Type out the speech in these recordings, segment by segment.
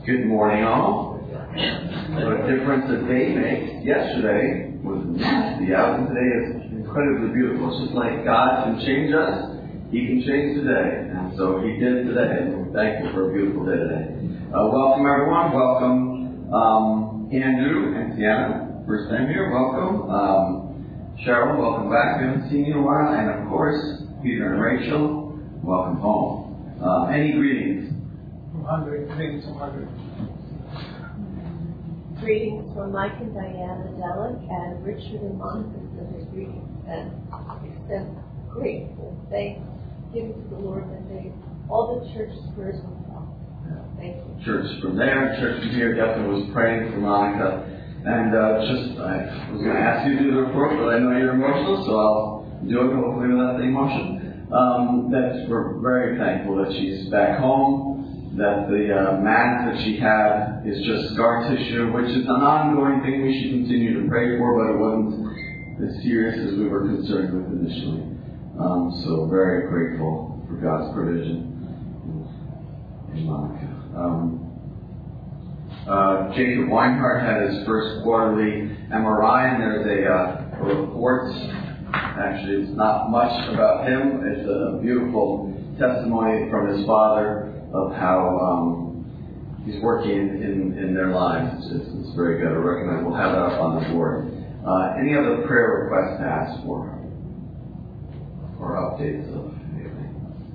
Good morning, all. What a difference a day makes. Yesterday was nasty out, and today is incredibly beautiful. It's just like God can change us, He can change today. And so He did today. And we're thankful for a beautiful day today. Welcome, everyone. Welcome, Andrew and Tiana. First time here. Welcome. Cheryl, welcome back. We haven't seen you in a while. And of course, Peter and Rachel, welcome home. Any greetings? Greetings from Margaret. Greetings from Mike and Diana Delic and Richard and Monica send their greetings and extend grateful thanksgiving to the Lord that they all the church spurs themselves. Thank you. Church from there, church from here, definitely was praying for Monica. And I was going to ask you to do the report, but I know you're emotional, so I'll do it hopefully without the emotion. We're very thankful that she's back home. That the mass that she had is just scar tissue, which is an ongoing thing we should continue to pray for, but it wasn't as serious as we were concerned with initially. So very grateful for God's provision in Monica. Jacob Weinhardt had his first quarterly MRI, and there's a report. Actually, it's not much about him. It's a beautiful testimony from his father of how he's working in their lives. It's very good. I recommend we'll have it up on the board. Any other prayer requests to ask for? Or updates of anything?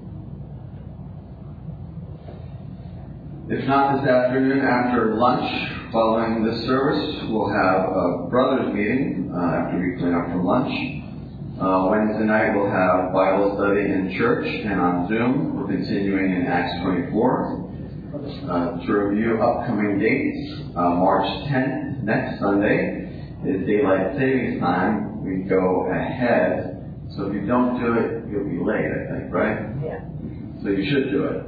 If not this afternoon, after lunch, following this service, we'll have a brothers meeting after we clean up from lunch. Wednesday night we'll have Bible study in church and on Zoom. We're continuing in Acts 24. To review upcoming dates, March 10th, next Sunday, is Daylight Savings Time. We go ahead, so if you don't do it, you'll be late, I think, right? Yeah. So you should do it.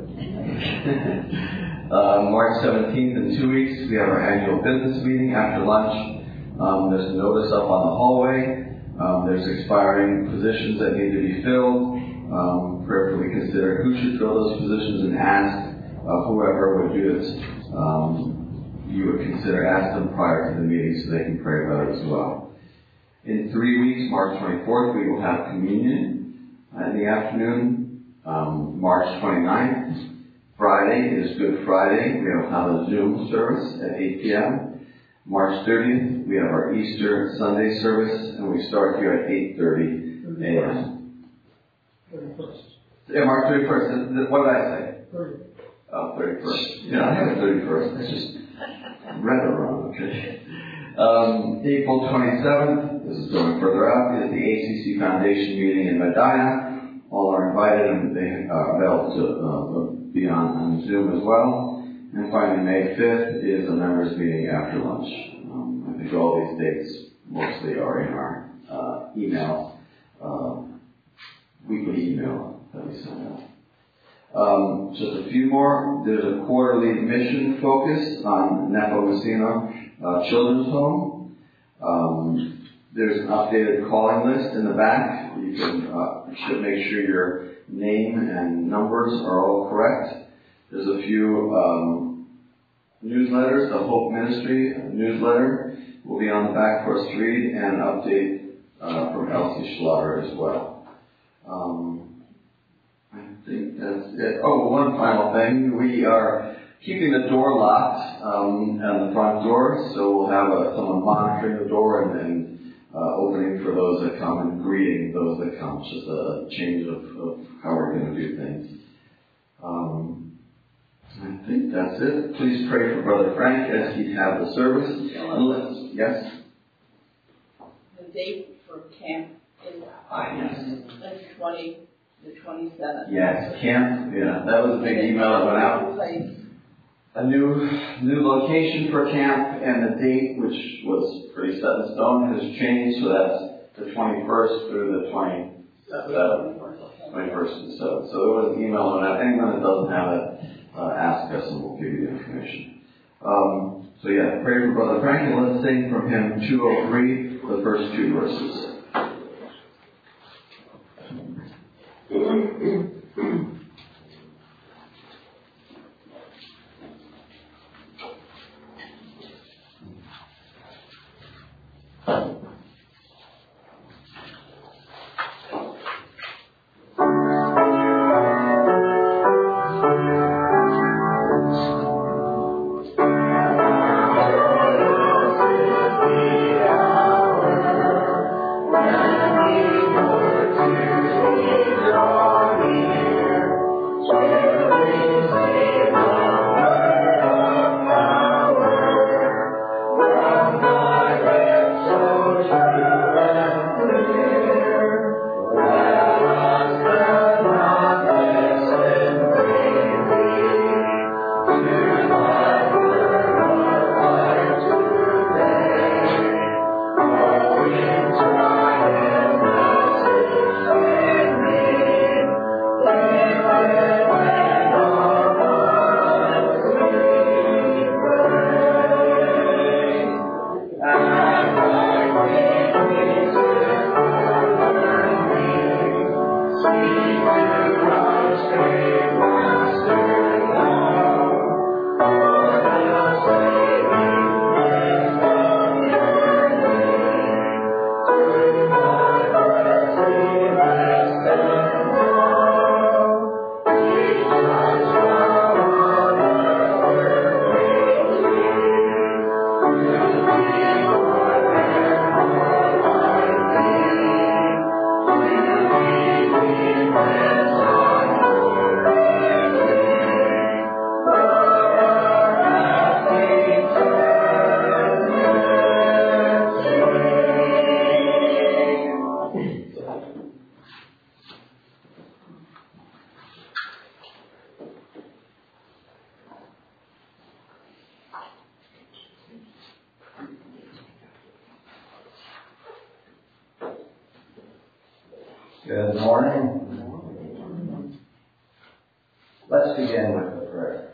March 17th, in 2 weeks, we have our annual business meeting after lunch. There's a notice up on the hallway. There's expiring positions that need to be filled. Prayerfully consider who should fill those positions and ask whoever would do this. You would consider ask them prior to the meeting so they can pray about it as well. In 3 weeks, March 24th, we will have communion in the afternoon. March 29th, Friday is Good Friday. We will have a Zoom service at 8 p.m. March 30th, we have our Easter Sunday service, and we start here at 8:30 a.m. 31st. Yeah, March 31st. What did I say? 30th. Oh, 31st. Yeah, I have it 31st. I just read it wrong. Okay. April 27th, this is going further out, is the ACC Foundation meeting in Medina. All are invited, and they are available to be on Zoom as well. And finally, May 5th is a members' meeting after lunch. I think all these dates mostly are in our weekly email that we send out. Just a few more. There's a quarterly mission focus on Nepomuceno Children's Home. There's an updated calling list in the back. You should make sure your name and numbers are all correct. There's a few newsletters. The Hope Ministry newsletter will be on the back for us to read, and an update from Elsie Schlatter as well. I think that's it. Oh, one final thing. We are keeping the door locked on the front door, so we'll have someone monitoring the door and opening for those that come and greeting those that come. It's just a change of how we're going to do things. I think that's it. Please pray for Brother Frank as he has the service. Yes? The date for camp is the 27th. Yes, camp. Yeah, that was a big email that went out. A new location for camp, and the date, which was pretty set in stone, has changed. So that's the 21st through the 27th. 21st and 7th. So there was an email that went out. Anyone that doesn't have it, ask us and we'll give you the information. So yeah, pray for Brother Frank, and let's sing from hymn 203, the first two verses. Good morning. Let's begin with a prayer.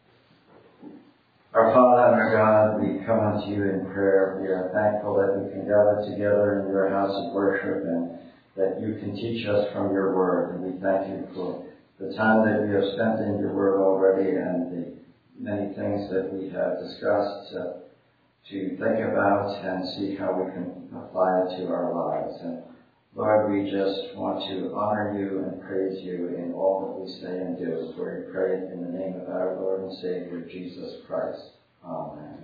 Our Father and our God, we come unto you in prayer. We are thankful that we can gather together in your house of worship and that you can teach us from your word. And we thank you for the time that we have spent in your word already and the many things that we have discussed to think about and see how we can apply it to our lives. And Lord, we just want to honor you and praise you in all that we say and do. For we pray it in the name of our Lord and Savior, Jesus Christ. Amen.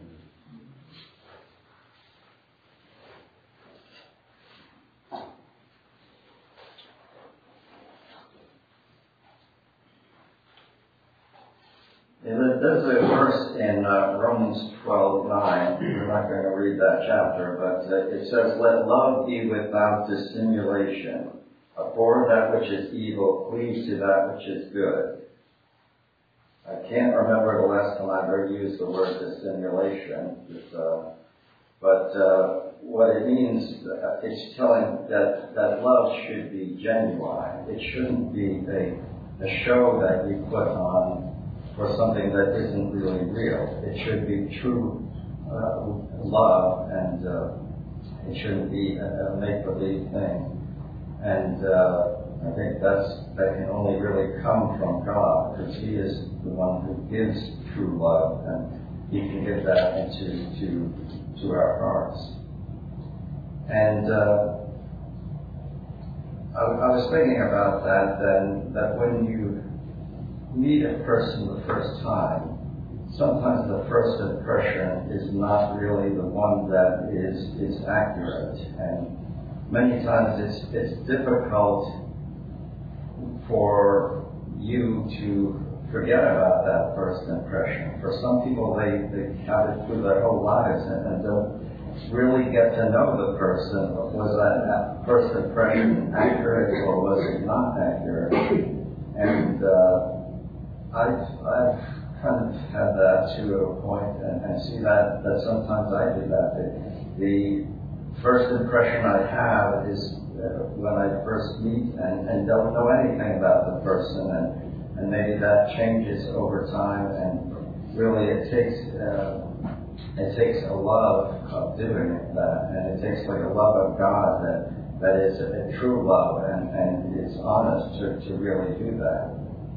There's a verse in Romans 12:9. We're not going to read that chapter, but it says, "Let love be without dissimulation. Abhor that which is evil, cleave to that which is good." I can't remember the last time I ever used the word dissimulation, but what it means, it's telling that love should be genuine. It shouldn't be a show that you put on for something that isn't really real. It should be true love, and it shouldn't be a make-believe thing. And I think that can only really come from God, because He is the one who gives true love, and He can give that into our hearts. And I was thinking about that when you meet a person the first time, sometimes the first impression is not really the one that is accurate, and many times it's difficult for you to forget about that first impression. For some people, they have it through their whole lives and don't really get to know the person. Was that first impression accurate or was it not accurate? And I've kind of had that to a point and see that sometimes I do that. The first impression I have is when I first meet and don't know anything about the person, and maybe that changes over time, and really it takes a love of doing that, and it takes like a love of God that is a true love and is honest to really do that.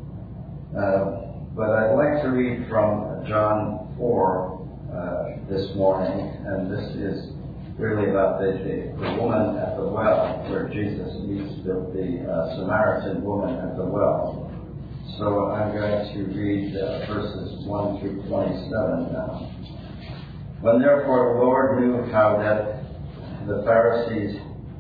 But I'd like to read from John 4 this morning, and this is really about the woman at the well, where Jesus meets the Samaritan woman at the well. So I'm going to read verses 1 through 27 now. When therefore the Lord knew how the Pharisees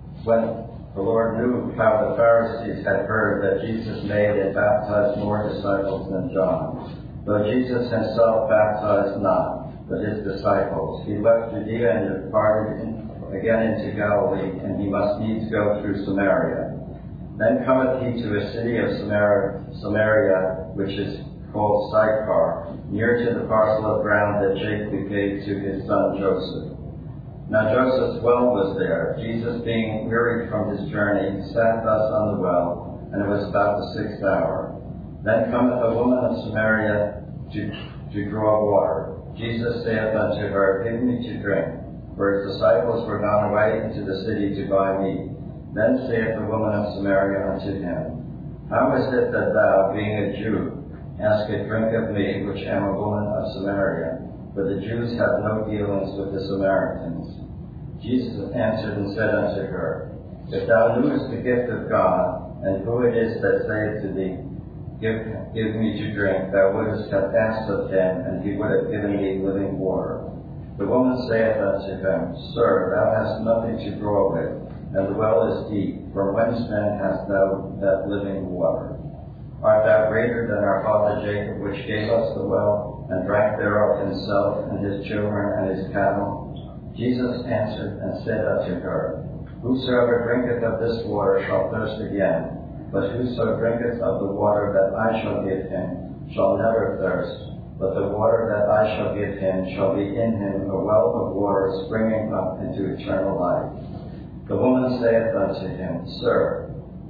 had heard that Jesus made and baptized more disciples than John, though Jesus himself baptized not, but his disciples, he left Judea and departed again into Galilee, and he must needs go through Samaria. Then cometh he to a city of Samaria, which is called Sychar, near to the parcel of ground that Jacob gave to his son Joseph. Now Joseph's well was there. Jesus, being wearied from his journey, sat thus on the well, and it was about the 6th hour. Then cometh a woman of Samaria to draw water. Jesus saith unto her, Give me to drink. For his disciples were gone away into the city to buy meat. Then saith the woman of Samaria unto him, How is it that thou, being a Jew, ask a drink of me, which am a woman of Samaria? For the Jews have no dealings with the Samaritans. Jesus answered and said unto her, If thou knewest the gift of God, and who it is that saith to thee, Give me to drink, thou wouldest have asked of him, and he would have given thee living water. The woman saith unto him, Sir, thou hast nothing to draw with, and the well is deep. From whence then hast thou that living water? Art thou greater than our father Jacob, which gave us the well, and drank thereof himself, and his children, and his cattle? Jesus answered and said unto her, Whosoever drinketh of this water shall thirst again, but whoso drinketh of the water that I shall give him shall never thirst, but the water that I shall give him shall be in him a well of water springing up into eternal life. The woman saith unto him, Sir,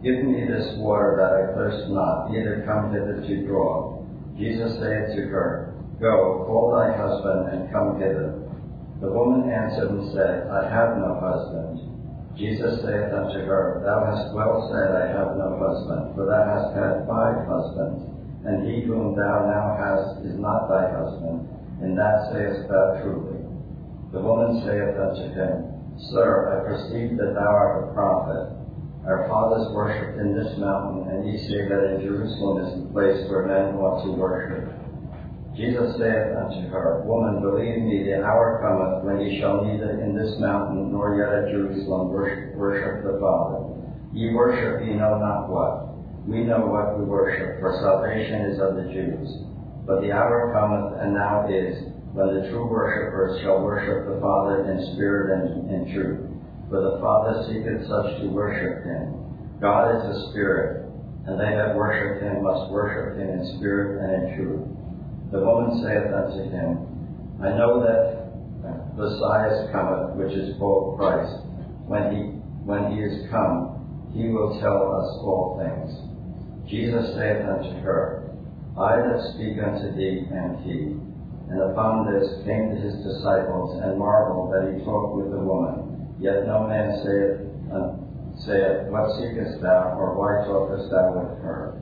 Give me this water that I thirst not, neither come hither to draw. Jesus saith to her, Go, call thy husband, and come hither. The woman answered and said, I have no husband. Jesus saith unto her, Thou hast well said, I have no husband, for thou hast had 5 husbands, and he whom thou now hast is not thy husband, and that sayest thou truly. The woman saith unto him, Sir, I perceive that thou art a prophet. Our fathers worshipped in this mountain, and ye say that in Jerusalem is the place where men ought to worship. Jesus saith unto her, Woman, believe me, the hour cometh when ye shall neither in this mountain nor yet at Jerusalem worship the Father. Ye worship ye know not what. We know what we worship, for salvation is of the Jews. But the hour cometh, and now is, when the true worshippers shall worship the Father in spirit and in truth. For the Father seeketh such to worship him. God is a spirit, and they that worship him must worship him in spirit and in truth. The woman saith unto him, I know that Messiah cometh, which is called Christ. When he is come, he will tell us all things. Jesus saith unto her, I that speak unto thee am he. And upon this came to his disciples, and marveled that he talked with the woman. Yet no man saith, What seekest thou, or why talkest thou with her?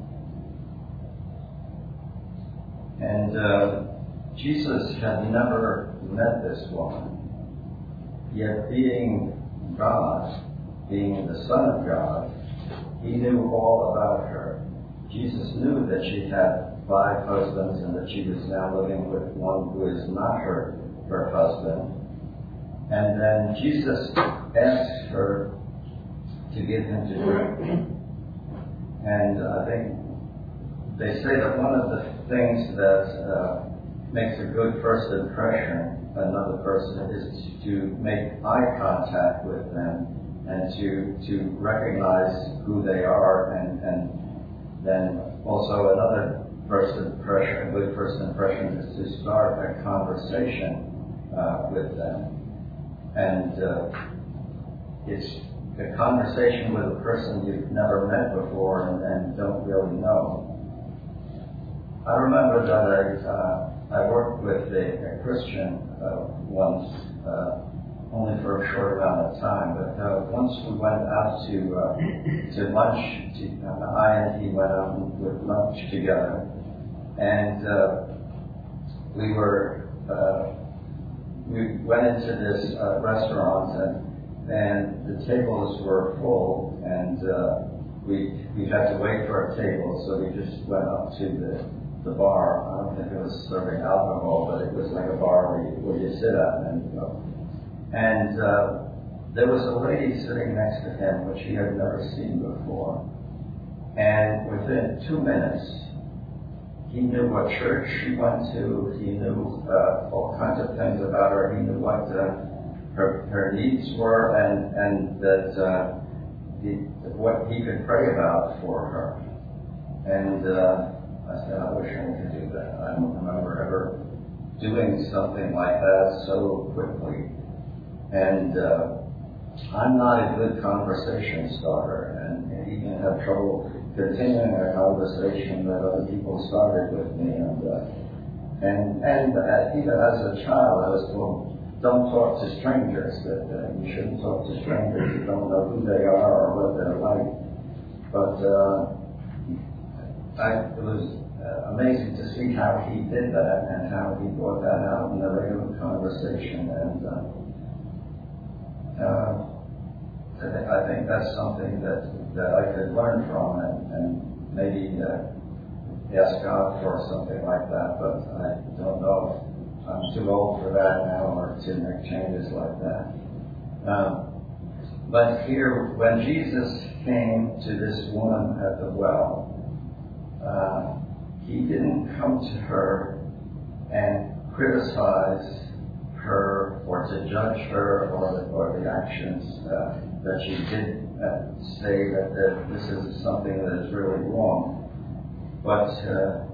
And Jesus had never met this woman. Yet being God, being the Son of God, he knew all about her. Jesus knew that she had 5 husbands and that she was now living with one who is not her husband. And then Jesus asked her to give him to drink. And I think they say that one of the things that makes a good first impression of another person is to make eye contact with them and to recognize who they are, and then also another first impression, a good first impression, is to start a conversation with them. And it's a conversation with a person you've never met before and don't really know. I remember that I worked with a Christian once, only for a short amount of time, but once we went out to lunch, I and he went out with lunch together, and we went into this restaurant, and the tables were full, and we had to wait for a table, so we just went up to the bar. I don't think it was serving alcohol, but it was like a bar where you sit at and there was a lady sitting next to him, which he had never seen before. And within 2 minutes, he knew what church she went to. He knew all kinds of things about her. He knew what her needs were, and that what he could pray about for her. And I said, I wish I could do that. I don't remember ever doing something like that so quickly. And I'm not a good conversation starter, and even have trouble continuing a conversation that other people started with me. And even as a child, I was told, don't talk to strangers, that you shouldn't talk to strangers. You don't know who they are or what they're like. But it was amazing to see how he did that and how he brought that out in a regular conversation. And I think that's something that I could learn from and maybe ask God for something like that. But I don't know if I'm too old for that now or to make changes like that. But here, when Jesus came to this woman at the well, he didn't come to her and criticize her or to judge her or the actions that she did say that this is something that is really wrong. But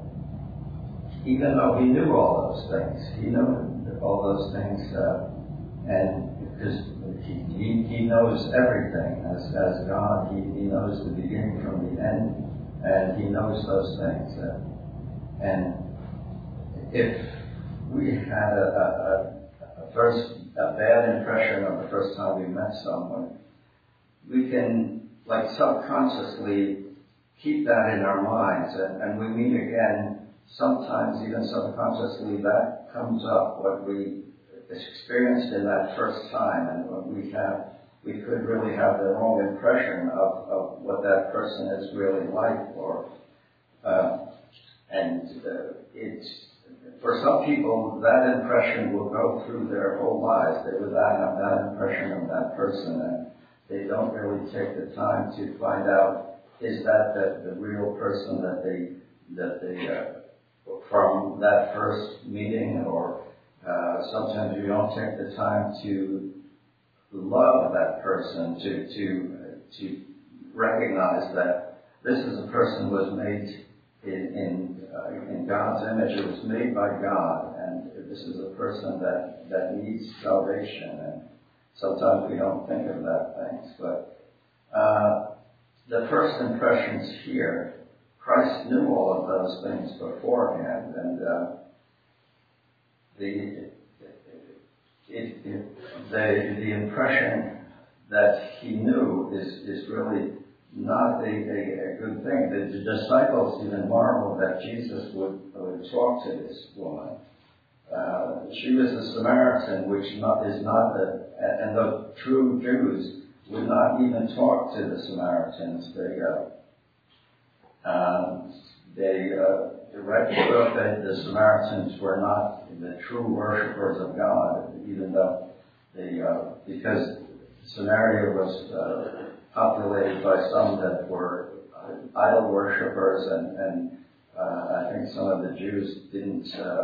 even though he knew all those things, he knew all those things And because he knows everything. As God, he knows the beginning from the end, and he knows those things. And if we had a bad impression of the first time we met someone, we can, like, subconsciously keep that in our minds, and we meet again, sometimes even subconsciously that comes up, what we experienced in that first time, and what we could really have the wrong impression of what that person is really like, it's, for some people, that impression will go through their whole lives. They will have that impression of that person, and they don't really take the time to find out, is that the real person that they from that first meeting, or sometimes you don't take the time to love that person, to recognize that this is a person who was made in God's image. It was made by God, and this is a person that needs salvation. And sometimes we don't think of that things, but the first impressions here, Christ knew all of those things beforehand, and the impression that he knew is really not a good thing. The disciples even marveled that Jesus would talk to this woman. She was a Samaritan, which is not and the true Jews would not even talk to the Samaritans. They thought that the Samaritans were not the true worshippers of God, even though because Samaria was populated by some that were idol worshippers, and I think some of the Jews didn't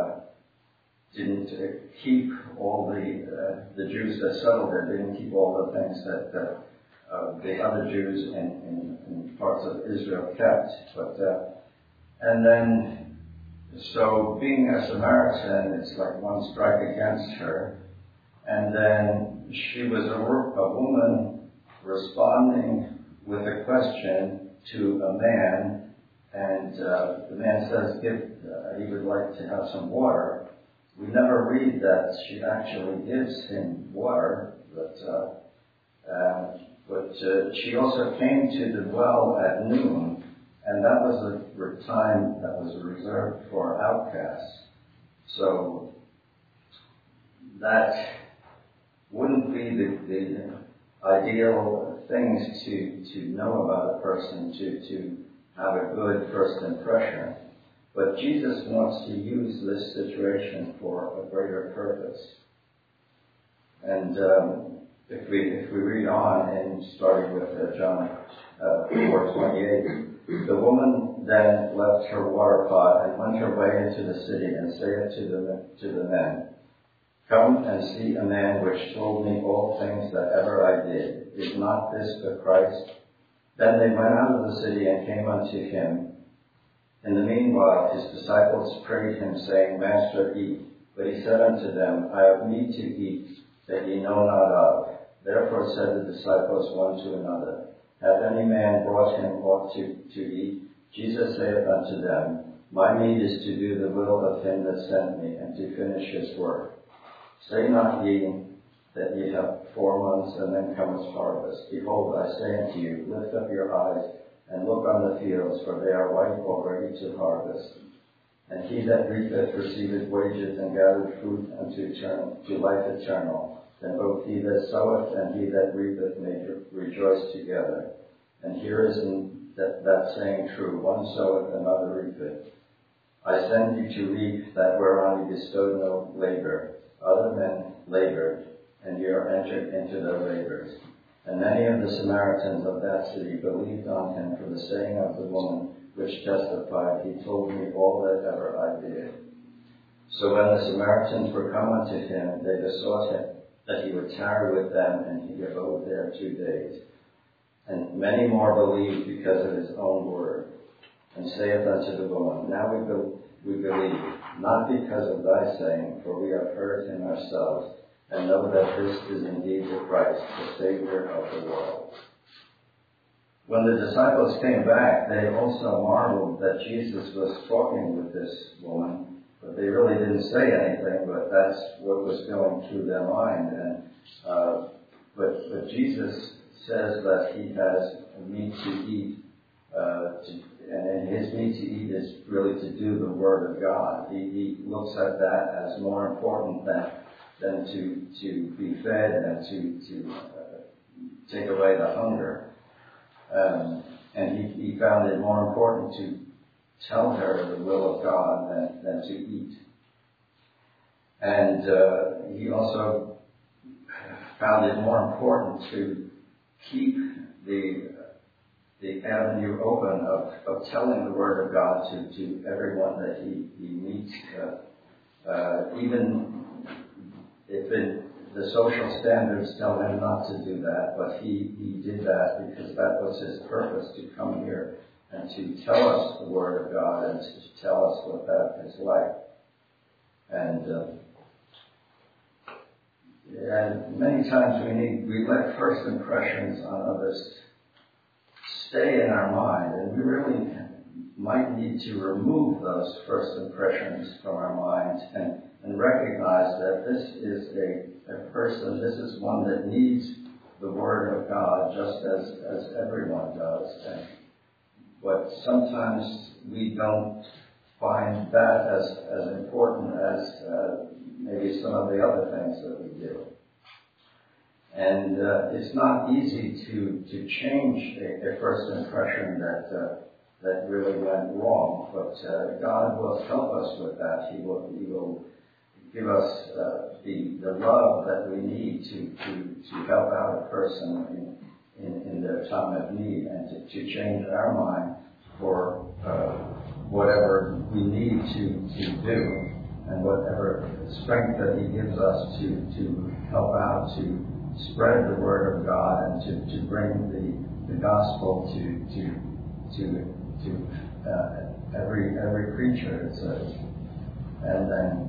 keep all the Jews that settled there didn't keep all the things that the other Jews in parts of Israel kept. But and then, so being a Samaritan, it's like one strike against her. And then she was a woman responding with a question to a man, and the man says he would like to have some water. We never read that she actually gives him water, but she also came to the well at noon, and that was a time that was reserved for outcasts. So that wouldn't be the ideal things to know about a person, to have a good first impression. But Jesus wants to use this situation for a greater purpose. And if we read on, and starting with John 4:28, the woman then left her water pot and went her way into the city, and saith to the men, Come and see a man which told me all things that ever I did. Is not this the Christ? Then they went out of the city and came unto him. In the meanwhile his disciples prayed him, saying, Master, eat. But he said unto them, I have meat to eat that ye know not of. Therefore said the disciples one to another, Hath any man brought him aught to eat? Jesus saith unto them, My meat is to do the will of him that sent me, and to finish his work. Say not ye that ye have 4 months, and then cometh harvest. Behold, I say unto you, lift up your eyes, and look on the fields, for they are white already to harvest. And he that reapeth receiveth wages, and gathereth fruit to life eternal. Then both he that soweth and he that reapeth may rejoice together. And here is that saying true, one soweth, another reapeth. I send you to reap that whereon ye bestowed no labor. Other men labored, and ye are entered into their labors. And many of the Samaritans of that city believed on him for the saying of the woman, which testified, He told me all that ever I did. So when the Samaritans were come unto him, they besought him that he would tarry with them, and he abode there 2 days. And many more believed because of his own word. And saith unto the woman, Now we believe, not because of thy saying, for we have heard him ourselves, and know that this is indeed the Christ, the Savior of the world. When the disciples came back, they also marveled that Jesus was talking with this woman, but they really didn't say anything, but that's what was going through their mind. And but Jesus says that he has meat to eat, and his meat to eat is really to do the Word of God. He looks at that as more important than to be fed and to take away the hunger. And he found it more important to tell her the will of God than to eat. And he also found it more important to keep the avenue open of telling the Word of God to everyone that he meets, even if the social standards tell him not to do that, but he did that because that was his purpose, to come here and to tell us the Word of God and to tell us what that is like. And many times we let first impressions on others stay in our mind, and we really might need to remove those first impressions from our minds and recognize that this is a person, this is one that needs the Word of God just as everyone does. But sometimes we don't find that as important as maybe some of the other things that we do. And it's not easy to change a first impression that really went wrong, but God will help us with that. He will give us the love that we need to help out a person in their time of need, and to change our mind for whatever we need to do, and whatever strength that He gives us to help out, to spread the Word of God and to bring the gospel to every creature, it says. And then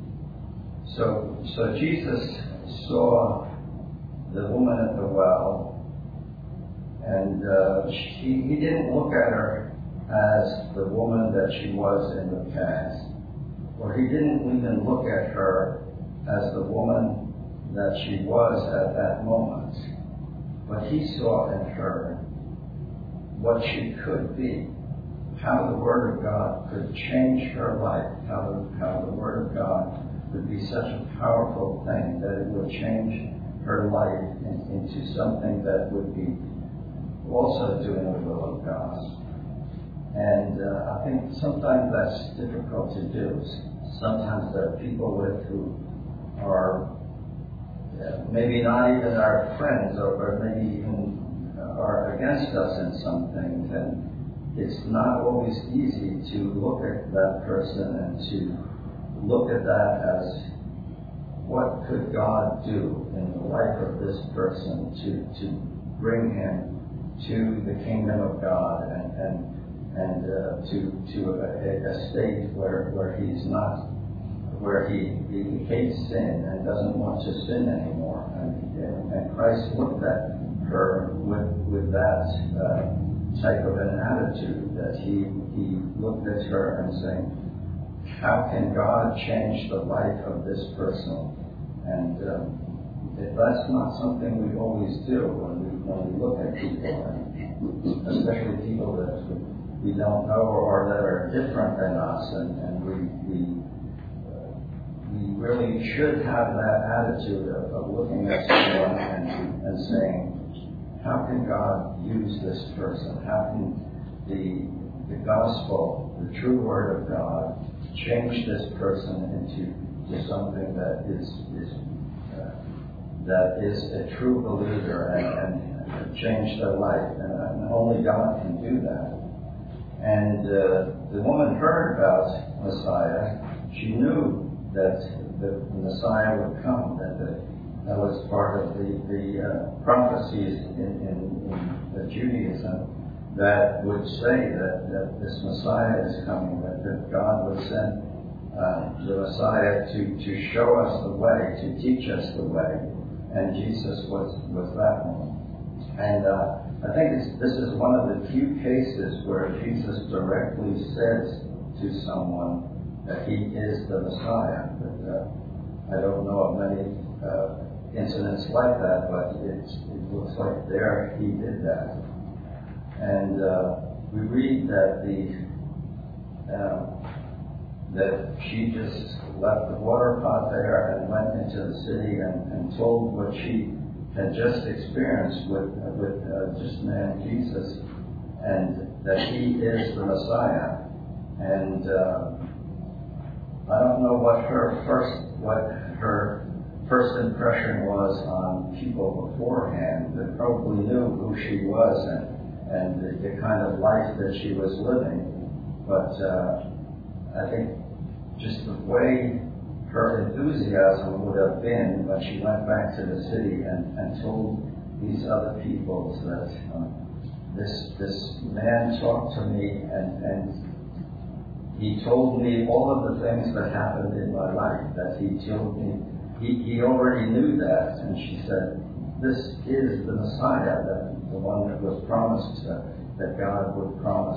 so Jesus saw the woman at the well, and he didn't look at her as the woman that she was in the past, or he didn't even look at her as the woman that she was at that moment, but he saw in her what she could be, how the Word of God could change her life, how the Word of God would be such a powerful thing that it would change her life into something that would be also doing the will of God. And I think sometimes that's difficult to do. Sometimes there are people who are maybe not even our friends, or maybe even are against us in some things, and it's not always easy to look at that person and to look at that as what could God do in the life of this person to bring him to the kingdom of God and to a state where he's not, where he hates sin and doesn't want to sin anymore. And Christ looked at her with that type of an attitude, that he looked at her and saying, how can God change the life of this person? And that's not something we always do when we look at people, and especially people that we don't know or that are different than us, and we really should have that attitude of looking at someone and saying, how can God use this person? How can the gospel, the true Word of God, change this person into something that is a true believer and change their life? And only God can do that. And the woman heard about Messiah. She knew that the Messiah would come, that was part of the prophecies in Judaism that would say that this Messiah is coming, that God would send the Messiah to show us the way, to teach us the way, and Jesus was that one. And I think this is one of the few cases where Jesus directly says to someone that he is the Messiah. But I don't know of many incidents like that, but it looks like there he did that. And we read that that she just left the water pot there and went into the city and told what she had just experienced with this man Jesus, and that he is the Messiah. And I don't know what her first impression was on people beforehand. They probably knew who she was and the kind of life that she was living. But I think just the way her enthusiasm would have been when she went back to the city and told these other people that this man talked to me and he told me all of the things that happened in my life, that he told me. He already knew that, and she said, this is the Messiah, the one that was promised, that God would promise.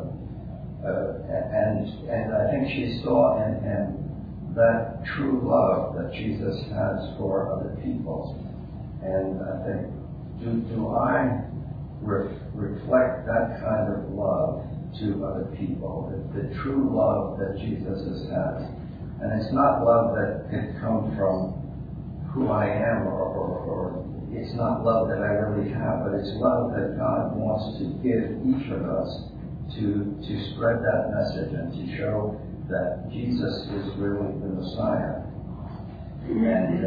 And I think she saw in him that true love that Jesus has for other people. And I think, do I reflect that kind of love to other people, the true love that Jesus has? And it's not love that can come from who I am, or it's not love that I really have, but it's love that God wants to give each of us to spread that message and to show that Jesus is really the Messiah. And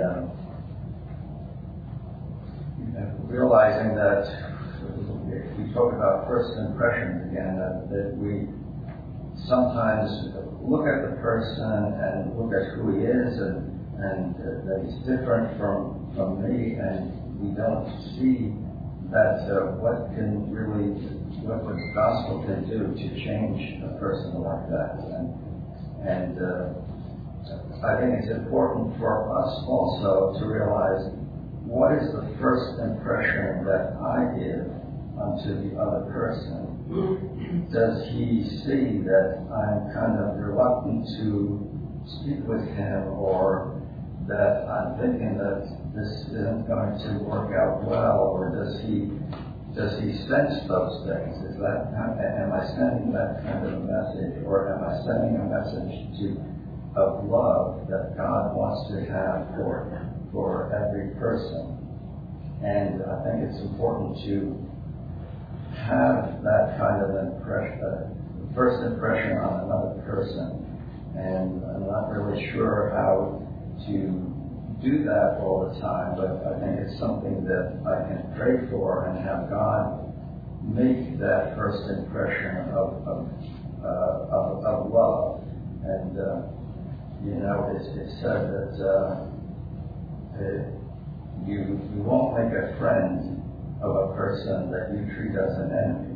realizing that, if we talk about first impressions again, that we sometimes look at the person and look at who he is and that he's different from me, and we don't see that what the gospel can do to change a person like that. And I think it's important for us also to realize what is the first impression that I give unto the other person. Does he see that I'm kind of reluctant to speak with him, or that I'm thinking that this isn't going to work out well, or does he sense those things? Am I sending that kind of a message, or am I sending a message of love that God wants to have for every person? And I think it's important to have that kind of impression, first impression on another person. And I'm not really sure how to do that all the time, but I think it's something that I can pray for and have God make that first impression of love. And it's said that you won't make a friend of a person that you treat as an enemy.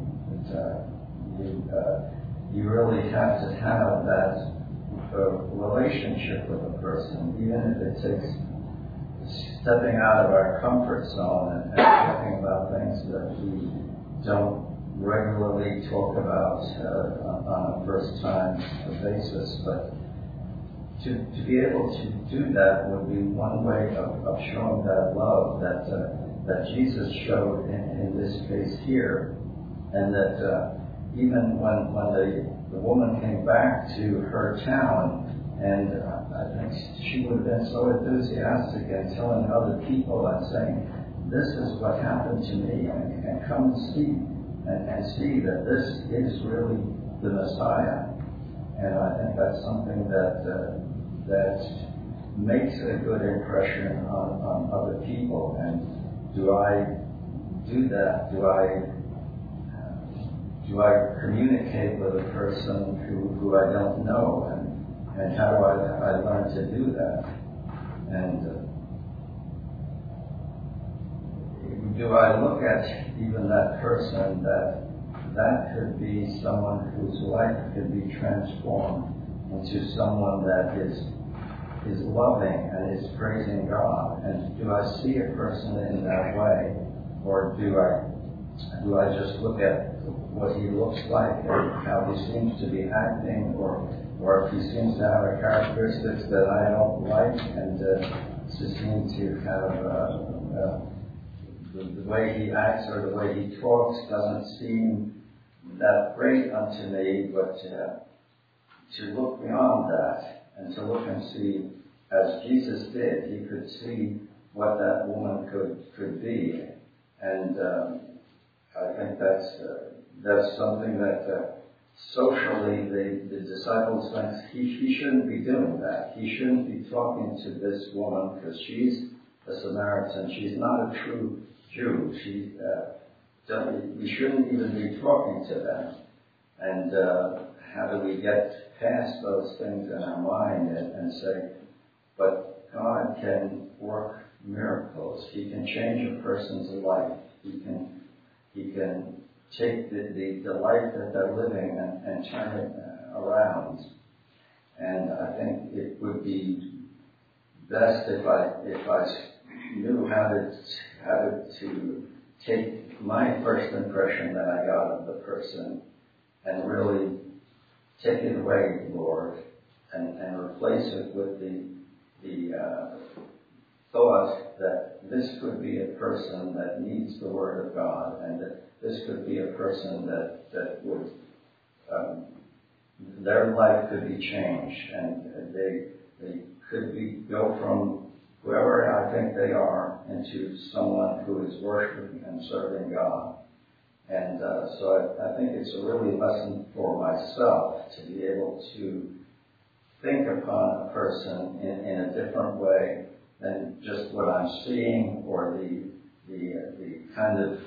You really have to have that relationship with a person, even if it takes stepping out of our comfort zone and talking about things that we don't regularly talk about on a first-time basis. But to be able to do that would be one way of showing that love that Jesus showed in this case here, and that even when the woman came back to her town, and I think she would have been so enthusiastic and telling other people and saying, this is what happened to me, and come and see that this is really the Messiah. And I think that's something that makes a good impression on other people. And do I do that? Do I communicate with a person who I don't know? And how do I learn to do that? And do I look at even that person that could be someone whose life could be transformed into someone that is loving and is praising God? And do I see a person in that way? Or do I just look at what he looks like and how he seems to be acting, or if he seems to have characteristics that I don't like, and just seem to have the way he acts or the way he talks doesn't seem that great unto me, but to look beyond that and to look and see, as Jesus did, he could see what that woman could be. And I think that's something that socially the disciples think he shouldn't be doing that. He shouldn't be talking to this woman because she's a Samaritan. She's not a true Jew. We shouldn't even be talking to them. And how do we get past those things in our mind and say, but God can work miracles. He can change a person's life. He can take the life that they're living and turn it around. And I think it would be best if I knew how to take my first impression that I got of the person and really take it away, Lord, and replace it with the thought that this could be a person that needs the Word of God, and that this could be a person that would their life could be changed, and they could go from whoever I think they are into someone who is worshiping and serving God. And so I think it's a really lesson for myself to be able to think upon a person in a different way than just what I'm seeing or the kind of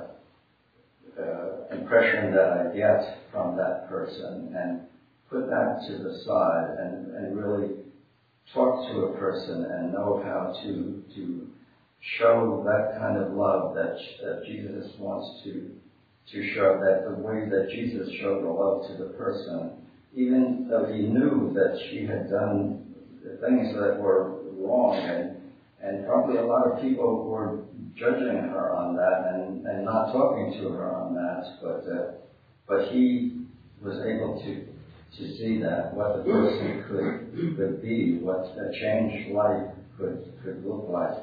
impression that I get from that person, and put that to the side and really talk to a person and know how to show that kind of love that Jesus wants to show, that the way that Jesus showed the love to the person, even though he knew that she had done things that were wrong, and probably a lot of people were judging her on that and not talking to her on that, but he was able to see that, what the person could be, what a changed life could look like,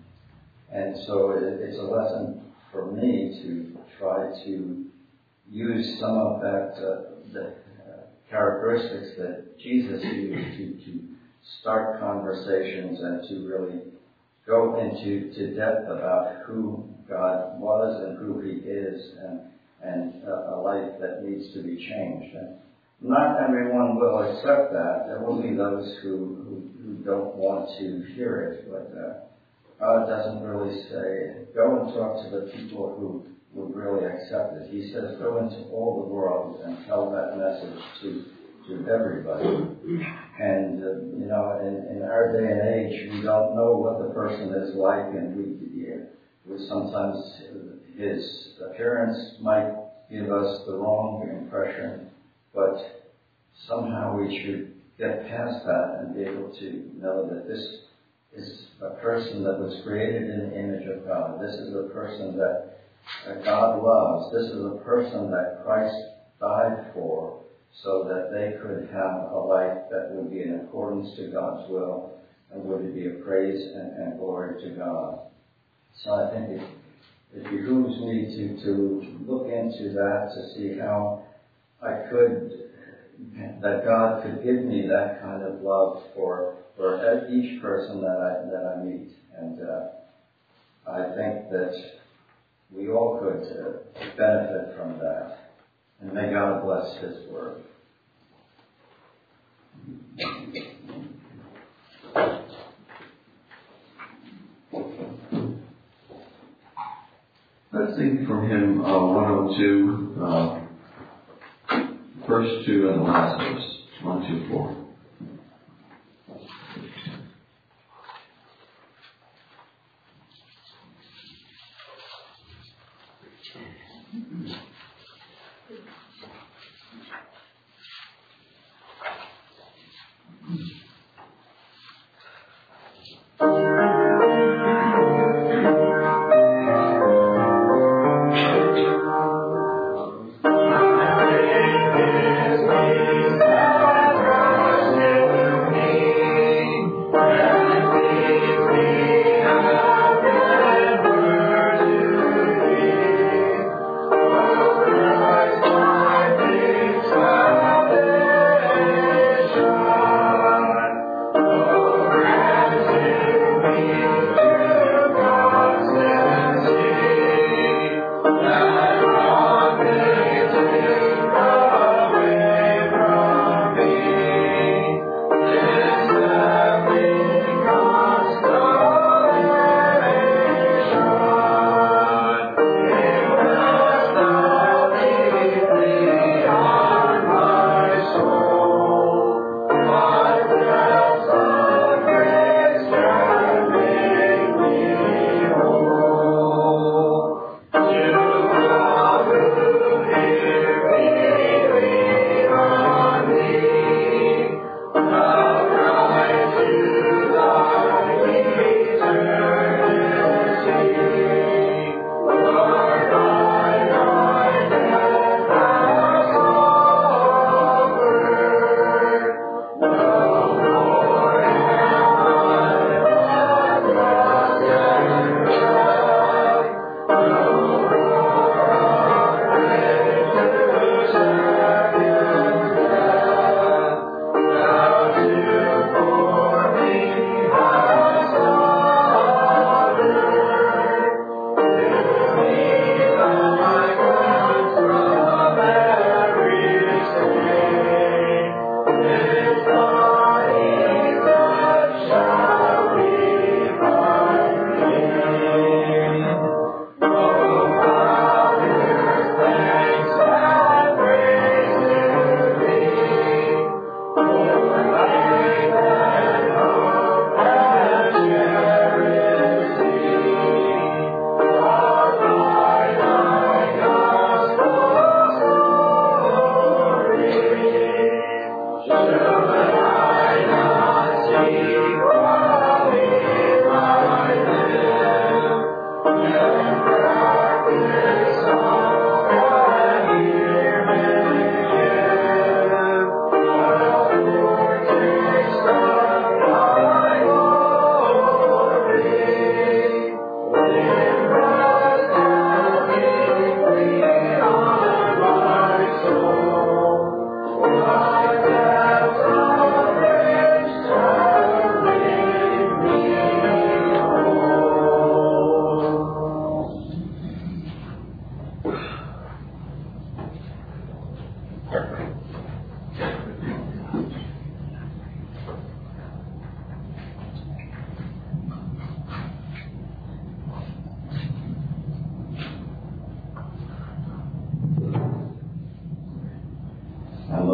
and so it's a lesson for me to try to use some of the characteristics that Jesus used to start conversations and to really go into depth about who God was and who He is, and a life that needs to be changed. And not everyone will accept that. There will be those who don't want to hear it, but God doesn't really say, go and talk to the people who would really accept it. He says, go into all the world and tell that message to everybody. And, in our day and age, we don't know what the person is like, and we sometimes his appearance might give us the wrong impression, but somehow we should get past that and be able to know that this is a person that was created in the image of God. This is a person that God loves. This is a person that Christ died for, so that they could have a life that would be in accordance to God's will and would be a praise and glory to God. So I think it behooves me to look into that, to see how that God could give me that kind of love for each person that I meet. And I think that we all could benefit from that. And may God bless His Word. Let's sing from hymn 102, first two and the last verse, 1, 2, 4.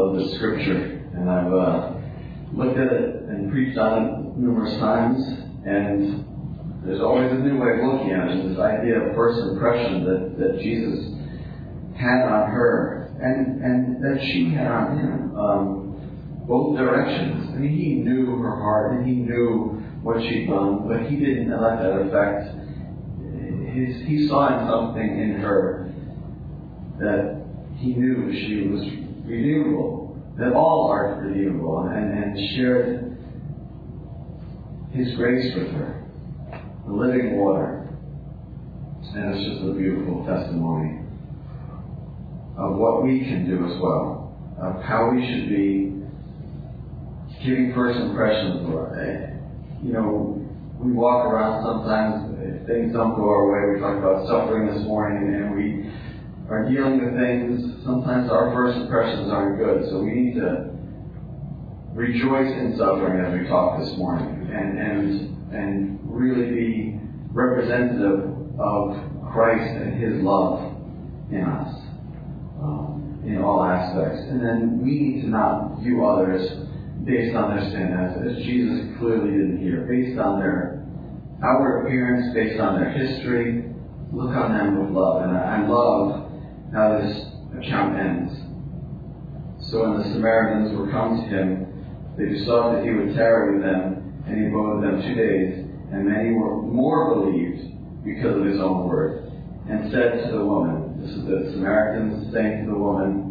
love this scripture, and I've looked at it and preached on it numerous times, and there's always a new way of looking at it. This idea of first impression that Jesus had on her, and that she had on him, both directions. I mean, he knew her heart, and he knew what she'd done, but he didn't let that affect. He saw something in her that he knew she was redeemable, that all are redeemable, and shared his grace with her, the living water. And it's just a beautiful testimony of what we can do as well, of how we should be giving first impressions. You know, we walk around sometimes, if things don't go our way. We talked about suffering this morning, and we are dealing with things. Sometimes our first impressions aren't good, so we need to rejoice in suffering, as we talked this morning, and really be representative of Christ and His love in us, in all aspects. And then we need to not view others based on their sin, as Jesus clearly did here, based on their outward appearance, based on their history. Look on them with love. And I love how this account ends. So when the Samaritans were come to him, they besought that he would tarry with them, and he abode with them 2 days. And many more believed because of his own word, and said to the woman, this is the Samaritans saying to the woman,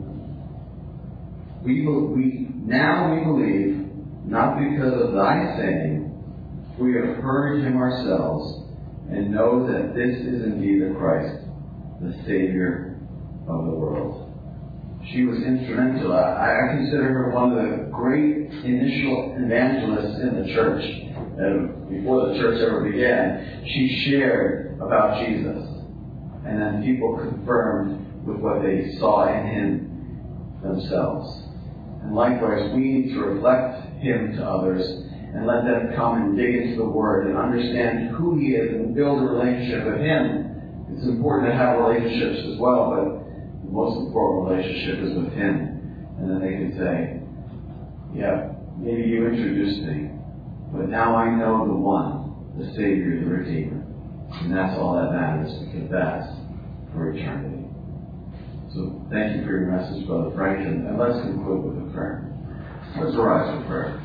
now we believe, not because of thy saying, for we have heard him ourselves, and know that this is indeed the Christ, the Savior of the world. She was instrumental. I consider her one of the great initial evangelists in the church. Before the church ever began, she shared about Jesus. And then people confirmed with what they saw in him themselves. And likewise, we need to reflect him to others and let them come and dig into the Word and understand who he is and build a relationship with him. It's important to have relationships as well, but the most important relationship is with him. And then they can say, yeah, maybe you introduced me, but now I know the one, the Savior, the Redeemer. And that's all that matters, because that's for eternity. So thank you for your message, Brother Frank, and let's conclude with a prayer. Let's arise for prayer.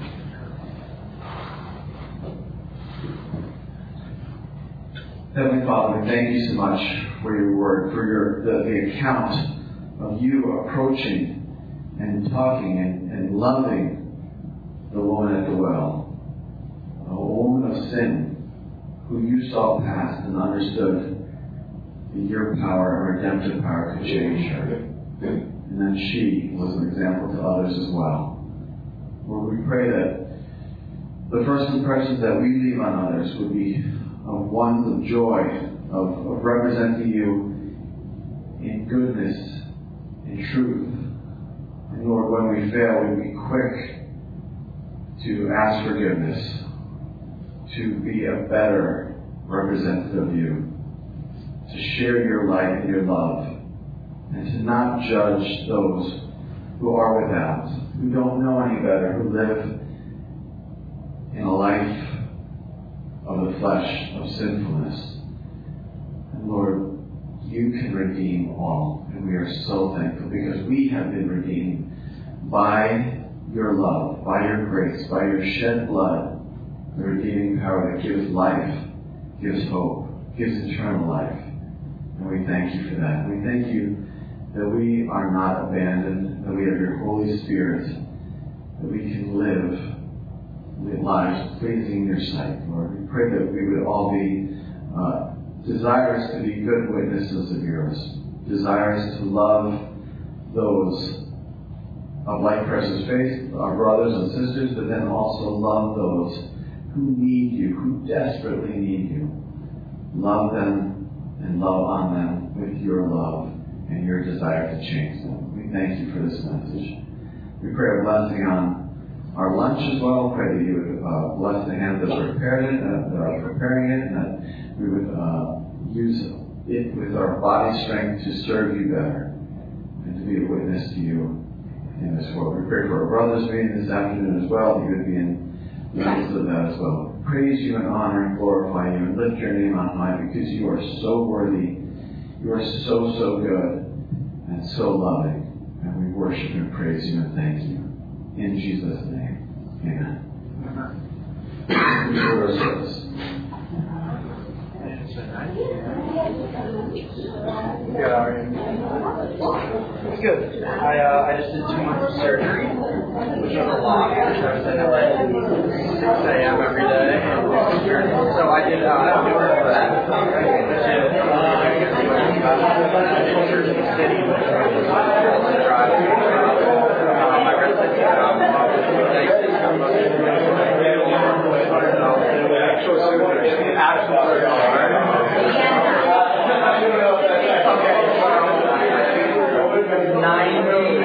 Heavenly Father, we thank you so much for your word, for the account of you approaching and talking and loving the woman at the well, a woman of sin who you saw past and understood that your power, redemptive power, could change her. And then she was an example to others as well. Lord, we pray that the first impressions that we leave on others would be of ones of joy, of representing you in goodness, in truth. And Lord, when we fail, we'd be quick to ask forgiveness, to be a better representative of you, to share your light and your love, and to not judge those who are without, who don't know any better, who live in a life of the flesh, of sinfulness. And Lord, you can redeem all, and we are so thankful because we have been redeemed by your love, by your grace, by your shed blood, the redeeming power that gives life, gives hope, gives eternal life. And we thank you for that. We thank you that we are not abandoned, that we have your Holy Spirit, that we can live lives pleasing in your sight, Lord. We pray that we would all be desirous to be good witnesses of yours, desirous to love those of like precious faith, our brothers and sisters, but then also love those who need you, who desperately need you. Love them and love on them with your love and your desire to change them. We thank you for this message. We pray a blessing on our lunch as well. Pray that you would bless the hands that prepared it, that are preparing it, and that we would use it with our body strength to serve you better and to be a witness to you in this world. We pray for our brothers meeting this afternoon as well. He would be in the midst of that as well. Praise you and honor and glorify you and lift your name on high because you are so worthy. You are so, so good and so loving. And we worship and praise you and thank you. In Jesus' name. Amen. Before our service. Good, how are you? It's good. I just did 2 months of surgery, which was a lot. I was in LA 6 a.m. every day. So I did that. I did Jersey City, which was a drive. My residency absolutely hard. 90